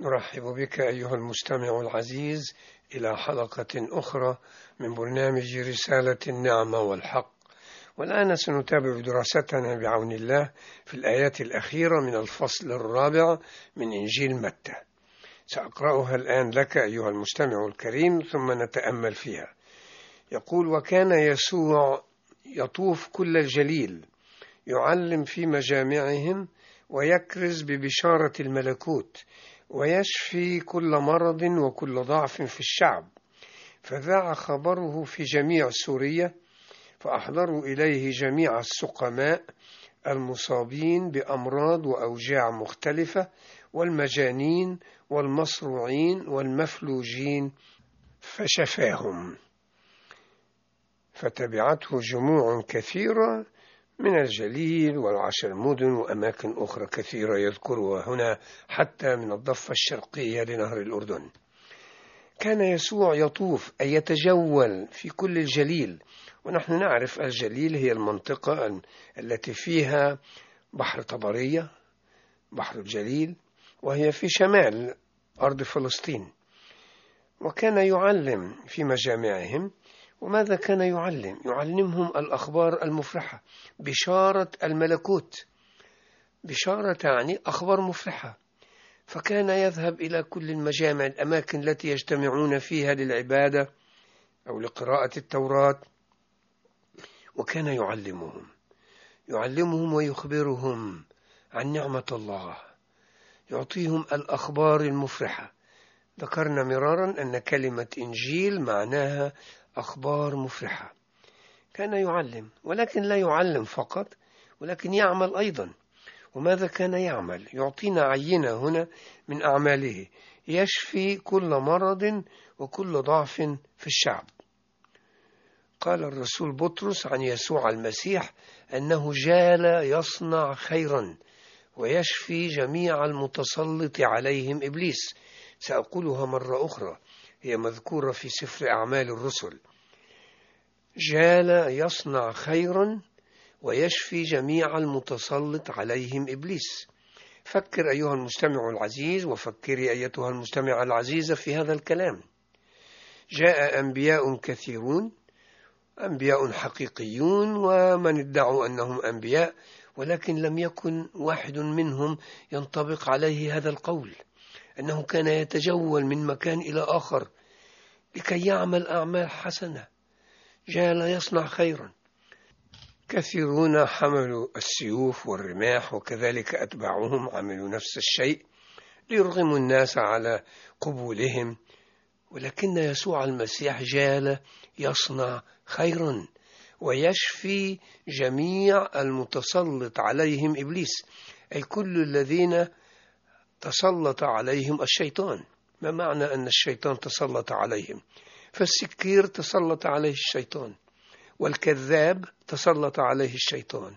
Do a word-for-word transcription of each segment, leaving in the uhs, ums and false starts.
نرحب بك أيها المستمع العزيز إلى حلقة أخرى من برنامج رسالة النعمة والحق. والآن سنتابع دراستنا بعون الله في الآيات الأخيرة من الفصل الرابع من إنجيل متى. سأقرأها الآن لك أيها المستمع الكريم ثم نتأمل فيها. يقول: وكان يسوع يطوف كل الجليل يعلم في مجامعهم ويكرز ببشارة الملكوت ويشفي كل مرض وكل ضعف في الشعب، فذاع خبره في جميع سوريا، فأحضروا إليه جميع السقماء المصابين بأمراض وأوجاع مختلفة والمجانين والمصروعين والمفلوجين فشفاهم. فتبعته جموع كثيرة من الجليل والعشر مدن وأماكن أخرى كثيرة يذكرها هنا حتى من الضفة الشرقية لنهر الأردن. كان يسوع يطوف أي يتجول في كل الجليل، ونحن نعرف الجليل هي المنطقة التي فيها بحر طبرية، بحر الجليل، وهي في شمال أرض فلسطين. وكان يعلم في مجامعهم. وماذا كان يعلم؟ يعلمهم الأخبار المفرحة، بشارة الملكوت. بشارة يعني أخبار مفرحة. فكان يذهب إلى كل المجامع، الأماكن التي يجتمعون فيها للعبادة أو لقراءة التوراة، وكان يعلمهم يعلمهم ويخبرهم عن نعمة الله، يعطيهم الأخبار المفرحة. ذكرنا مرارا أن كلمة إنجيل معناها أخبار مفرحة. كان يعلم، ولكن لا يعلم فقط، ولكن يعمل أيضا. وماذا كان يعمل؟ يعطينا عينة هنا من أعماله: يشفي كل مرض وكل ضعف في الشعب. قال الرسول بطرس عن يسوع المسيح أنه جال يصنع خيرا ويشفي جميع المتسلط عليهم إبليس. سأقولها مرة أخرى، هي مذكورة في سفر أعمال الرسل. جال يصنع خيرا ويشفي جميع المتسلط عليهم إبليس. فكر أيها المستمع العزيز، وفكري أيتها المستمع العزيزة في هذا الكلام. جاء أنبياء كثيرون، أنبياء حقيقيون ومن ادعوا أنهم أنبياء، ولكن لم يكن واحد منهم ينطبق عليه هذا القول، أنه كان يتجول من مكان إلى آخر لكي يعمل أعمال حسنة. جال يصنع خيرا. كثيرون حملوا السيوف والرماح، وكذلك أتباعهم عملوا نفس الشيء ليرغموا الناس على قبولهم، ولكن يسوع المسيح جال يصنع خيرا ويشفي جميع المتسلط عليهم إبليس، أي كل الذين تسلط عليهم الشيطان. ما معنى أن الشيطان تسلط عليهم؟ فالسكير تسلط عليه الشيطان، والكذاب تسلط عليه الشيطان،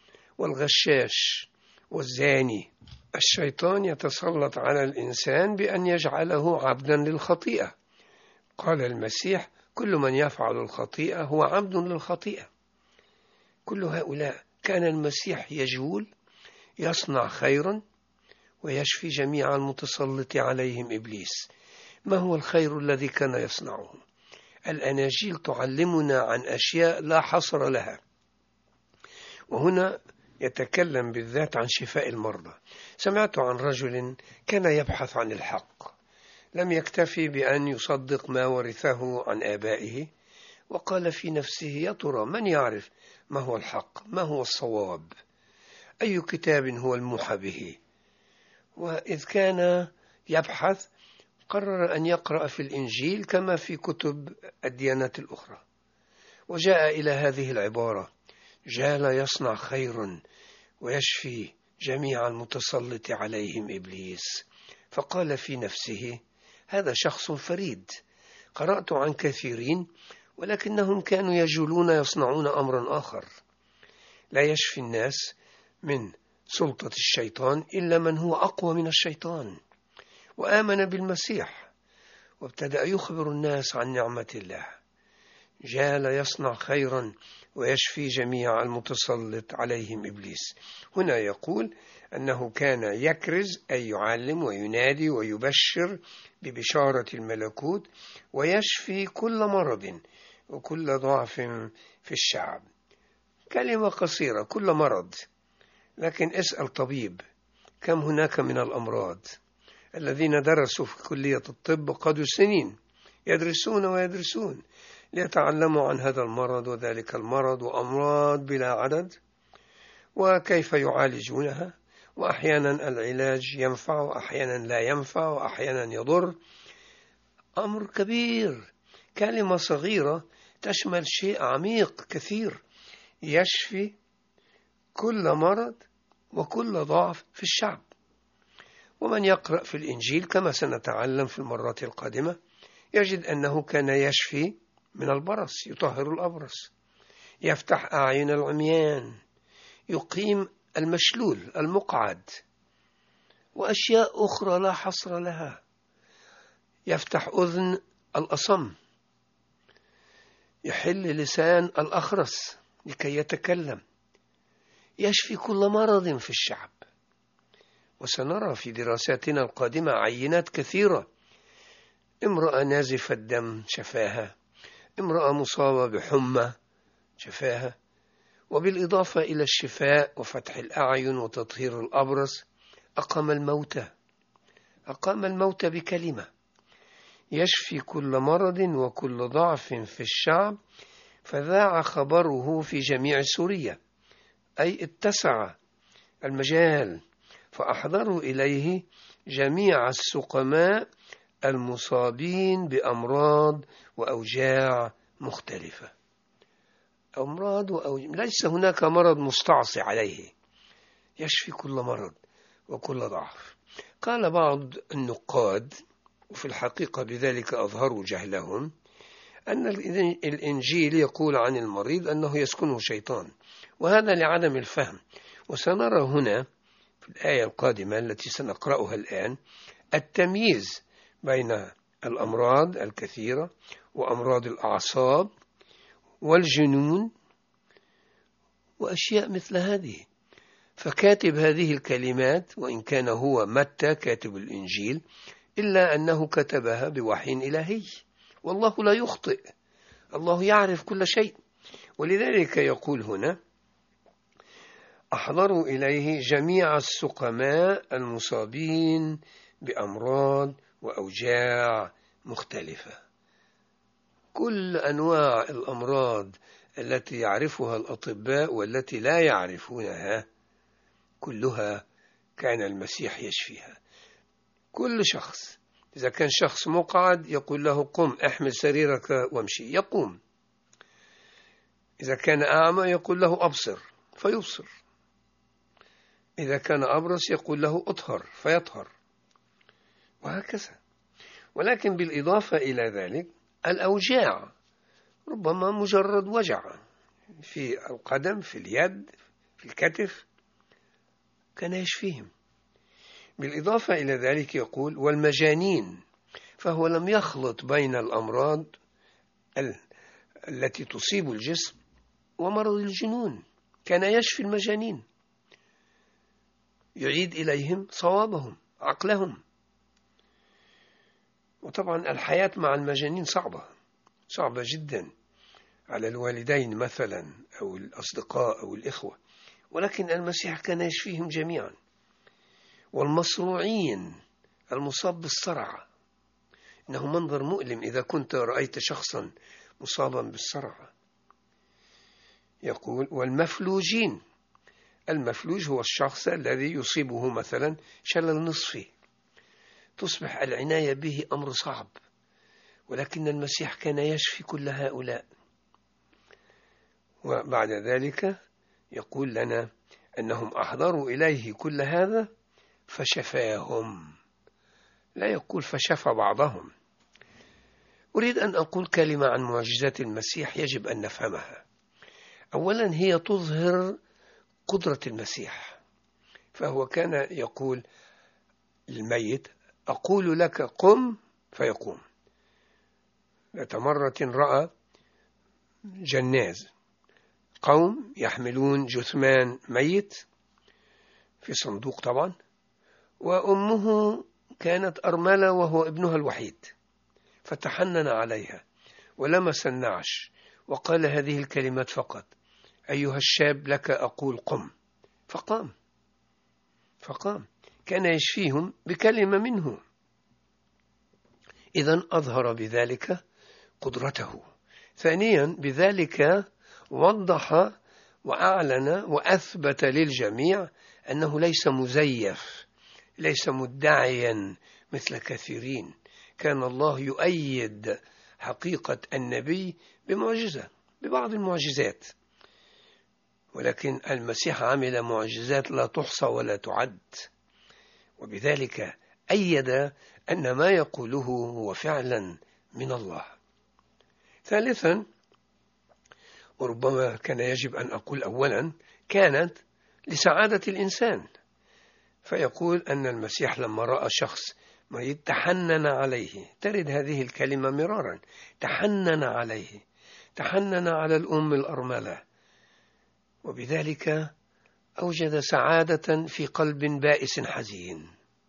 والغشاش والزاني. الشيطان يتسلط على الإنسان بأن يجعله عبدا للخطيئة. قال المسيح: كل من يفعل الخطيئة هو عبد للخطيئة. كل هؤلاء كان المسيح يجول يصنع خيرا ويشفي جميع المتسلط عليهم إبليس. ما هو الخير الذي كان يصنعه؟ الأناجيل تعلمنا عن أشياء لا حصر لها، وهنا يتكلم بالذات عن شفاء المرضى. سمعت عن رجل كان يبحث عن الحق، لم يكتفي بأن يصدق ما ورثه عن آبائه، وقال في نفسه: يا ترى من يعرف ما هو الحق؟ ما هو الصواب؟ أي كتاب هو الموحى به؟ وإذ كان يبحث قرر أن يقرأ في الإنجيل كما في كتب الديانات الأخرى، وجاء إلى هذه العبارة: جال يصنع خيرا ويشفي جميع المتسلط عليهم إبليس. فقال في نفسه: هذا شخص فريد. قرأت عن كثيرين ولكنهم كانوا يجولون يصنعون أمرا آخر. لا يشفي الناس من سلطة الشيطان إلا من هو أقوى من الشيطان، وآمن بالمسيح وابتدأ يخبر الناس عن نعمة الله. جال يصنع خيرا ويشفي جميع المتسلط عليهم إبليس. هنا يقول أنه كان يكرز أي يعلم وينادي ويبشر ببشارة الملكوت ويشفي كل مرض وكل ضعف في الشعب. كلمة قصيرة، كل مرض، لكن اسأل طبيب كم هناك من الأمراض. الذين درسوا في كلية الطب قضوا سنين يدرسون ويدرسون ليتعلموا عن هذا المرض وذلك المرض وأمراض بلا عدد وكيف يعالجونها، وأحيانا العلاج ينفع وأحيانا لا ينفع وأحيانا يضر. أمر كبير. كلمة صغيرة تشمل شيء عميق كثير، يشفي كل مرض وكل ضعف في الشعب. ومن يقرأ في الإنجيل كما سنتعلم في المرات القادمة يجد أنه كان يشفي من البرص، يطهر الأبرص، يفتح أعين العميان، يقيم المشلول المقعد، وأشياء أخرى لا حصر لها، يفتح أذن الأصم، يحل لسان الأخرس لكي يتكلم، يشفي كل مرض في الشعب. وسنرى في دراساتنا القادمة عينات كثيرة، امرأة نازفة الدم شفاها، امرأة مصابة بحمى شفاها، وبالإضافة إلى الشفاء وفتح الأعين وتطهير الأبرص أقام الموتى، أقام الموتى بكلمة. يشفي كل مرض وكل ضعف في الشعب، فذاع خبره في جميع سوريا، أي اتسع المجال، فأحضروا إليه جميع السقماء المصابين بأمراض وأوجاع مختلفة. أمراض وأوجاع، ليس هناك مرض مستعصي عليه، يشفي كل مرض وكل ضعف. قال بعض النقاد، وفي الحقيقة بذلك أظهروا جهلهم، أن الإنجيل يقول عن المريض أنه يسكنه شيطان، وهذا لعدم الفهم. وسنرى هنا في الآية القادمة التي سنقرأها الآن التمييز بين الأمراض الكثيرة وأمراض الأعصاب والجنون وأشياء مثل هذه. فكاتب هذه الكلمات، وإن كان هو متى كاتب الإنجيل، إلا أنه كتبها بوحي إلهي، والله لا يخطئ، الله يعرف كل شيء. ولذلك يقول هنا أحضروا إليه جميع السقماء المصابين بأمراض وأوجاع مختلفة. كل أنواع الأمراض التي يعرفها الأطباء والتي لا يعرفونها كلها كان المسيح يشفيها. كل شخص، إذا كان شخص مقعد يقول له قم احمل سريرك وامشي، يقوم. إذا كان أعمى يقول له أبصر فيبصر. إذا كان أبرص يقول له أطهر فيطهر، وهكذا. ولكن بالإضافة إلى ذلك الأوجاع، ربما مجرد وجع في القدم، في اليد، في الكتف، كان يشفيهم. بالإضافة إلى ذلك يقول والمجانين، فهو لم يخلط بين الأمراض التي تصيب الجسم ومرض الجنون، كان يشفي المجانين، يعيد إليهم صوابهم عقلهم. وطبعا الحياة مع المجانين صعبة صعبة جدا على الوالدين مثلا أو الأصدقاء أو الإخوة، ولكن المسيح كان يشفيهم جميعا. والمصروعين، المصاب بالصرع، إنه منظر مؤلم إذا كنت رأيت شخصا مصابا بالصرع. يقول والمفلوجين، المفلوج هو الشخص الذي يصيبه مثلا شلل نصفي، تصبح العناية به أمر صعب، ولكن المسيح كان يشفي كل هؤلاء. وبعد ذلك يقول لنا أنهم أحضروا إليه كل هذا فشفاهم، لا يقول فشفى بعضهم. أريد أن أقول كلمة عن معجزات المسيح يجب أن نفهمها. أولا هي تظهر قدرة المسيح، فهو كان يقول للميت أقول لك قم فيقوم. ذات مرة رأى جناز، قوم يحملون جثمان ميت في صندوق طبعا، وأمه كانت أرملة وهو ابنها الوحيد، فتحنن عليها ولمس النعش وقال هذه الكلمات فقط: أيها الشاب لك أقول قم. فقام فقام كان يشفيهم بكلمة منه. إذن أظهر بذلك قدرته. ثانيا بذلك وضح وأعلن وأثبت للجميع أنه ليس مزيف، ليس مدعيا مثل كثيرين. كان الله يؤيد حقيقة النبي بمعجزة، ببعض المعجزات، ولكن المسيح عمل معجزات لا تحصى ولا تعد، وبذلك أيد أن ما يقوله هو فعلا من الله. ثالثا، وربما كان يجب أن أقول أولا، كانت لسعادة الإنسان، فيقول أن المسيح لما رأى شخص مريض تحنن عليه، ترد هذه الكلمة مرارا، تحنن عليه، تحنن على الأم الأرملة، وبذلك أوجد سعادة في قلب بائس حزين.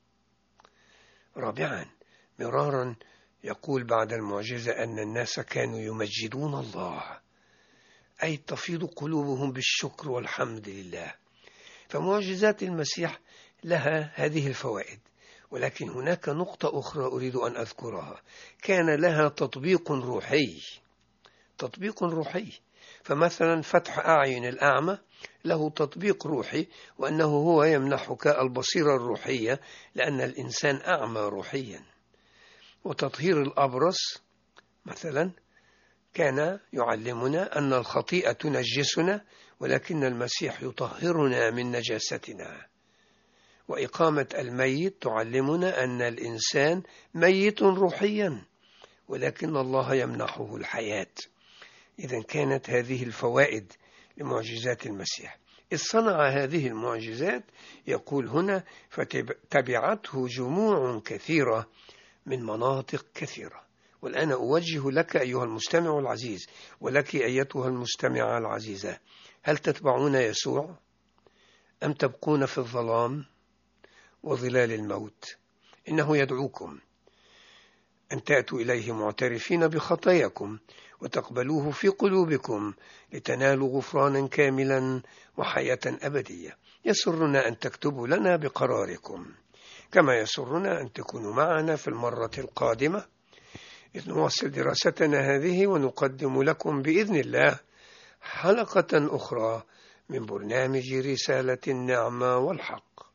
رابعا، مرارا يقول بعد المعجزة أن الناس كانوا يمجدون الله، أي تفيض قلوبهم بالشكر والحمد لله. فمعجزات المسيح لها هذه الفوائد، ولكن هناك نقطة أخرى أريد أن أذكرها، كان لها تطبيق روحي، تطبيق روحي. فمثلا فتح أعين الأعمى له تطبيق روحي، وأنه هو يمنحك البصيرة الروحية لأن الإنسان أعمى روحيا. وتطهير الأبرص مثلا كان يعلمنا أن الخطيئة تنجسنا، ولكن المسيح يطهرنا من نجاستنا. وإقامة الميت تعلمنا أن الإنسان ميت روحيا، ولكن الله يمنحه الحياة. إذن كانت هذه الفوائد لمعجزات المسيح. إذ صنع هذه المعجزات، يقول هنا: فتبعته جموع كثيرة من مناطق كثيرة. والآن أوجه لك أيها المستمع العزيز، ولك أيتها المستمعة العزيزة: هل تتبعون يسوع أم تبقون في الظلام وظلال الموت؟ إنه يدعوكم أن تأتوا إليه معترفين بخطاياكم وتقبلوه في قلوبكم لتنالوا غفرانا كاملا وحياة أبدية. يسرنا أن تكتبوا لنا بقراركم، كما يسرنا أن تكونوا معنا في المرة القادمة إذ نواصل دراستنا هذه ونقدم لكم بإذن الله حلقة أخرى من برنامج رسالة النعمة والحق.